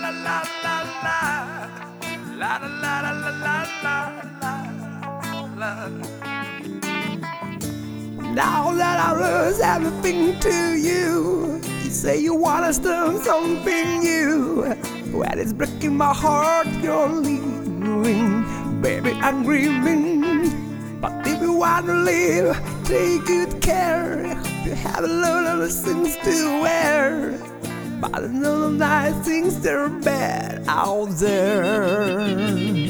la la la la. La la la la la la la la. Now that I lose everything to you, you say you wanna start something new. When it's breaking my heart, you're leaving. Baby, I'm grieving. But if you wanna live, take good care. You have a lot of things to wear. But none of nice things, they're bad out there.